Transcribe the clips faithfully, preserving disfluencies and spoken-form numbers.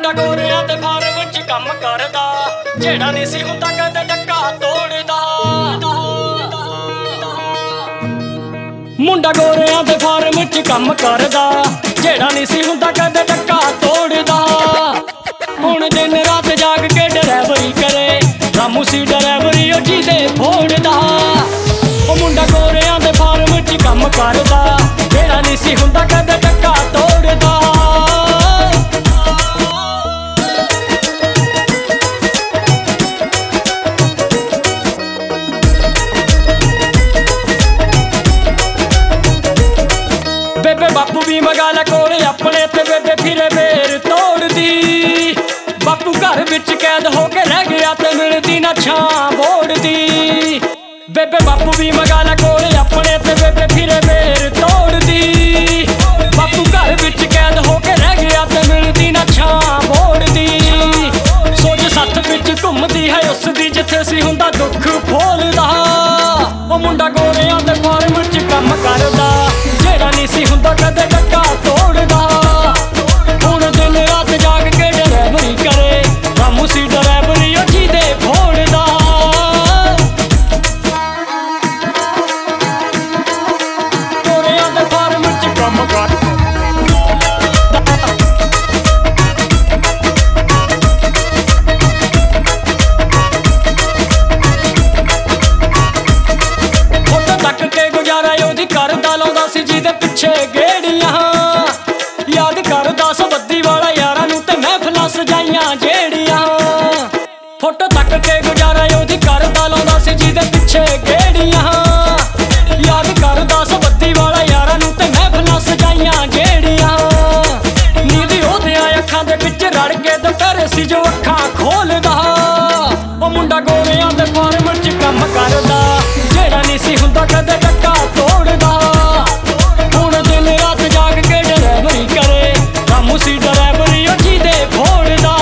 ਮੁੰਡਾ ਗੋਰਿਆਂ ਦੇ ਫਾਰਮ ਚ ਕੰਮ ਕਰਦਾ, ਜਿਹੜਾ ਨਹੀਂ ਸੀ ਹੁੰਦਾ ਕਦੇ ਡੱਕਾ ਤੋੜਦਾ। ਮੁੰਡਾ ਗੋਰਿਆਂ ਦੇ ਫਾਰਮ ਚ ਕੰਮ ਕਰਦਾ, ਜਿਹੜਾ ਨਹੀਂ ਸੀ ਹੁੰਦਾ ਕਦੇ ਡੱਕਾ ਤੋੜਦਾ। ਹੁਣ ਦਿਨ ਰਾਤ ਜਾਗ ਕੇ ਡਰਾਈਵਰੀ ਕਰੇ, ਰਾਮੂ ਸੀ ਡਰਾਈਵਰੀ ਉਹ ਜਿਹਦੇ ਫੋੜਦਾ। ਉਹ ਮੁੰਡਾ ਗੋਰਿਆਂ ਦੇ ਫਾਰਮ ਚ ਕੰਮ ਕਰਦਾ, ਜਿਹੜਾ ਨਹੀਂ ਸੀ ਹੁੰਦਾ ਕਦੇ ਡੱਕਾ ਤੋੜਦਾ। ਬੇਬੇ ਬਾਪੂ ਵੀ ਮਗਾਲਾ ਕੋਲੇ ਆਪਣੇ ਤੇ ਬੇਬੇ ਫਿਰੇ ਬੇਰ ਤੋੜਦੀ। ਬਾਪੂ ਘਰ ਵਿੱਚ ਕੈਦ ਹੋ ਕੇ ਰਹਿ ਗਿਆ ਤੇ ਮਿਲਦੀ ਨਾ ਛਾਂ ਬੋੜਦੀ। ਬੇਬੇ ਬਾਪੂ ਵੀ ਮਗਾਲਾ ਕੋਲੇ ਆਪਣੇ ਤੇ ਬੇਬੇ ਫਿਰੇ ਬੇਰ ਤੋੜਦੀ। ਬਾਪੂ ਘਰ ਵਿੱਚ ਕੈਦ ਹੋ ਕੇ ਰਹਿ ਗਿਆ ਤੇ ਮਿਲਦੀ ਨਾ ਛਾਂ ਬੋੜਦੀ। ਸੋਚ ਸੱਥ ਵਿੱਚ ਘੁੰਮਦੀ ਹੈ ਉਸ ਦੀ ਜਿੱਥੇ ਸੀ ਹੁੰਦਾ ਦੁੱਖ ਫੋਲਦਾ। ਉਹ ਮੁੰਡਾ ਗੋਰਿਆਂ ਦੇ ਫਾਰਮ ਚ ਕੰਮ ਕਰਦਾ, ਜਿਹੜਾ ਨਹੀਂ ਸੀ ਹੁੰਦਾ ਕਦੇ ਡੱਕਾ ਤੋੜਦਾ। ਹੁਣ ਦਿਨ ਰਾਤ ਜਾਗ ਕੇ ਡਰਾਈਵਰੀ ਕਰੇ, ਰਾਮੂ ਸੀ ਡਰਾਈਵਰੀ ਉਹ ਜਿਹਦੇ ਫੋੜਦਾ। ਗੋਰਿਆਂ ਦੇ ਫਾਰਮ ਚ ਕੰਮ ਕਰਦਾ, ਫੋਟੋ ਤੱਕ ਕੇ ਗੁਜ਼ਾਰਾ ਉਹਦੀ ਕਰਦਾ, ਲਾਉਂਦਾ ਸੀ ਜਿਹਦੇ ਪਿੱਛੇ ਗੇੜੀਆਂ। ਯਾਦ ਕਰਦਾ ਸਬੱਦੀ ਵਾਲਾ ਯਾਰਾਂ ਨੂੰ ਤੇ ਮਹਿਫਲਾਂ ਸਜਾਈਆਂ ਜਿਹੜੀਆਂ। ਫੋਟੋ ਤੱਕ ਕੇ ਗੁਜ਼ਾਰਾ ਉਹਦੀ ਕਰਦਾ, ਲਾਉਂਦਾ ਸੀ ਜਿਹਦੇ ਪਿੱਛੇ ਗੇੜੀਆਂ। ਯਾਦ ਕਰਦਾ ਸਬੱਦੀ ਵਾਲਾ ਯਾਰਾਂ ਨੂੰ ਤੇ ਮਹਿਫਲਾਂ ਸਜਾਈਆਂ ਜਿਹੜੀਆਂ। ਨੀਂਦ ਉਹਦੀਆਂ ਅੱਖਾਂ ਦੇ ਵਿੱਚ ਰੜ ਕੇ ਦੁਪਹਿਰੇ ਸੀ ਜੋ ਅੱਖਾਂ ਖੋਲਦਾ। ਉਹ ਮੁੰਡਾ ਗੋਰਿਆਂ ਦੇ ਫਾਰਮ ਚ ਕੰਮ ਕਰਦਾ, ਜਿਹੜਾ ਨਹੀਂ ਸੀ ਹੁੰਦਾ ਕਦੇ ਡੱਕਾ ਤੋੜਦਾ। ਹੁਣ ਦਿਨ ਰਾਤ ਜਾਗ ਕੇ ਡਰਾਈਵਰੀ ਕਰੇ, ਰਾਮੂ ਸੀ ਡਰਾਈਵਰੀ ਉਹ ਜਿਹਦੇ ਫੋੜਦਾ।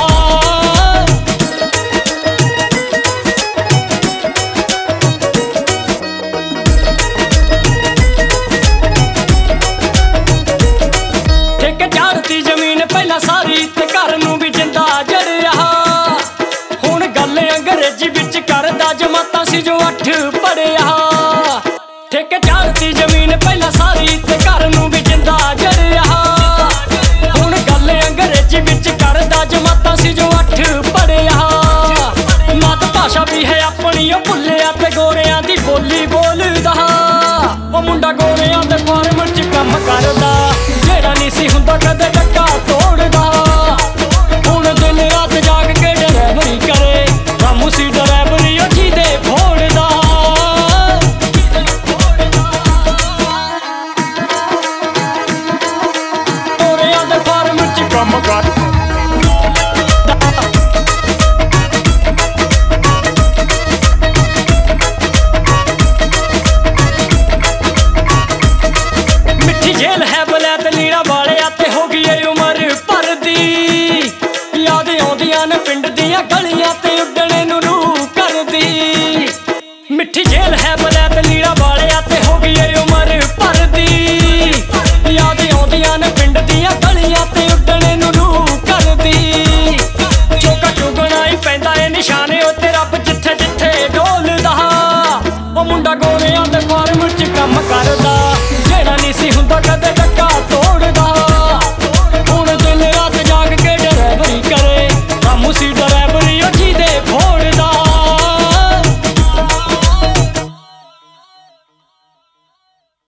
ਠੇਕੇ ਝਾੜਤੀ ਜ਼ਮੀਨ ਪਹਿਲਾਂ ਸਾਰੀ ਤੇ ਘਰ ਨੂੰ ਵੀ ਜਿੰਦਾ ਜੜਿਆ। ਹੁਣ ਗੱਲ ਅੰਗਰੇਜ਼ੀ ਵਿੱਚ ਕਰਦਾ, ਜਮਾਤਾਂ ਸੀ ਜੋ ਅੱਠ ਪੜਿਆ। ਠੇਕੇ ਝਾੜਤੀ ਜ਼ਮੀਨ ਪਹਿਲਾਂ ਸਾਰੀ ਤੇ ਘਰ ਨੂੰ ਵੀ ਜਿੰਦਾ ਜੜਿਆ। ਹੁਣ ਗੱਲ ਅੰਗਰੇਜ਼ੀ ਵਿੱਚ ਕਰਦਾ, ਜਮਾਤਾਂ ਸੀ ਜੋ ਅੱਠ ਪੜਿਆ। ਮਾਤ ਭਾਸ਼ਾ ਵੀ ਹੈ ਆਪਣੀ ਉਹ ਭੁੱਲਿਆ ਤੇ ਗੋਰਿਆਂ ਦੀ ਬੋਲੀ ਬੋਲਦਾ। ਉਹ ਮੁੰਡਾ ਗੋਰਿਆਂ ਦੇ ਫਾਰਮ ਚ ਕੰਮ ਕਰਦਾ, ਜਿਹੜਾ ਨਹੀਂ ਸੀ ਹੁੰਦਾ ਕਦੇ ਡੱਕਾ ਤੋੜਦਾ। ਹੁਣ ਦਿਨ ਰਾਤ ਜਾਗ ਕੇ ਡਰਾਈਵਰੀ ਕਰੇ, ਰਾਮੂ ਸੀ ਡਰਾਈਵਰੀ ਉਹ ਜਿਹਦੇ ਫੋੜਦਾ। ਗੋਰਿਆਂ ਦੇ ਫਾਰਮ ਚ ਕੰਮ ਕਰਦਾ, ਮਿੱਠੀ ਜੇਲ੍ਹ ਹੈ ਬਲੈਤ ਲੀੜਾ ਵਾਲਿਆ ਤੇ ਹੋ ਗਈ ਏ ਉਮਰ ਭਰ ਦੀ। ਯਾਦ ਆਉਂਦੀਆਂ ਨੇ ਪਿੰਡ ਦੀਆਂ ਗਲੀਆਂ ਤੇ ਉੱਡਣੇ ਨੂੰ ਰੂਹ ਕਰਦੀ। ਮਿੱਠੀ ਜੇਲ੍ਹ ਹੈ ਬਲੈਤ ਲੀੜਾ ਵਾਲਿਆ ਤੇ ਹੋ ਗਈ ਏ ਉਮਰ ਭਰ ਦੀ। ਯਾਦ ਆਉਂਦੀਆਂ ਨੇ ਪਿੰਡ ਦੀਆਂ ਗਲੀਆਂ ਤੇ ਉੱਡਣੇ ਨੂੰ ਰੂਹ ਕਰਦੀ। ਚੋਕਾ ਚੁਗਣਾ ਹੀ ਪੈਂਦਾ ਏ ਨਿਸ਼ਾਨੇ ਉੱਤੇ ਰੱਬ ਜਿੱਥੇ ਜਿੱਥੇ ਡੋਲਦਾ। ਉਹ ਮੁੰਡਾ ਗੋਰਿਆਂ ਦੇ ਫਾਰਮ ਚ ਕੰਮ ਕਰਦਾ, ਜਿਹੜਾ ਨਹੀਂ ਸੀ ਹੁੰਦਾ ਕਦੇ